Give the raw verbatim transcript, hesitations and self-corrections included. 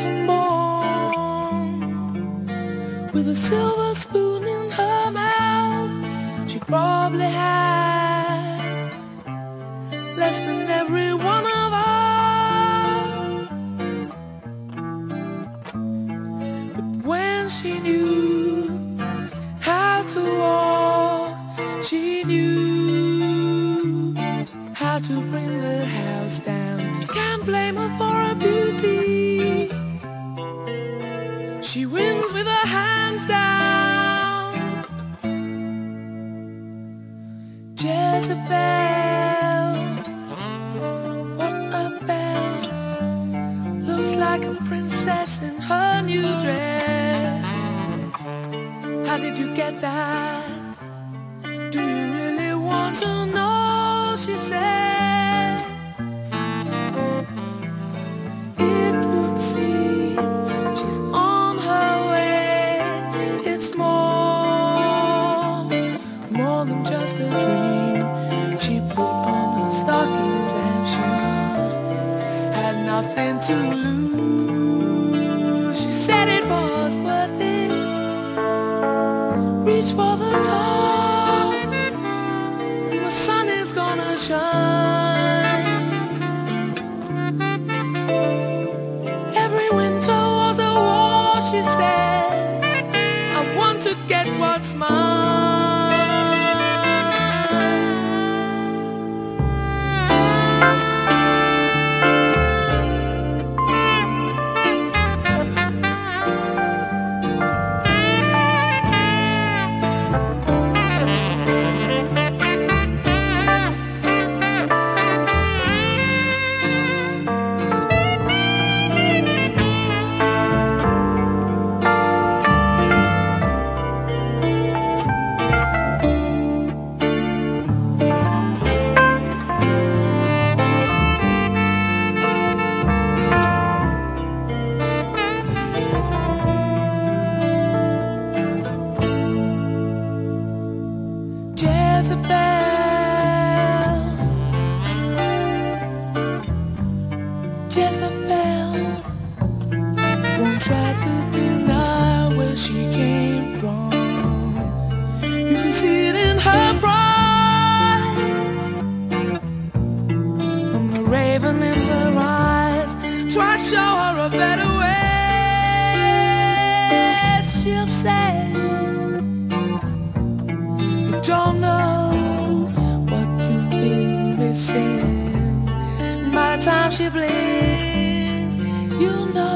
wasn't born with a silver spoon in her mouth. She probably had less than every one of us. But when she knew how to walk, she knew how to bring the house down. Can't blame her for her beauty. She wins with her hands down. Jezebel, what a belle. Looks like a princess in her new dress. How did you get that? Do you really want to know? She said, it would seem she's on her way. It's more, more than just a dream. She put on her stockings and shoes, had nothing to lose. She said it was worth it. Reach for the top, and the sun is gonna shine. Every winter was a war, she said. I want to get what's mine. Jezebel, Jezebel won't try to deny where she came from. You can see it in her pride, and the raven in her eyes. Try to show her a better way. She'll say, you don't know what you've been missing. By the time she blinks, you'll know.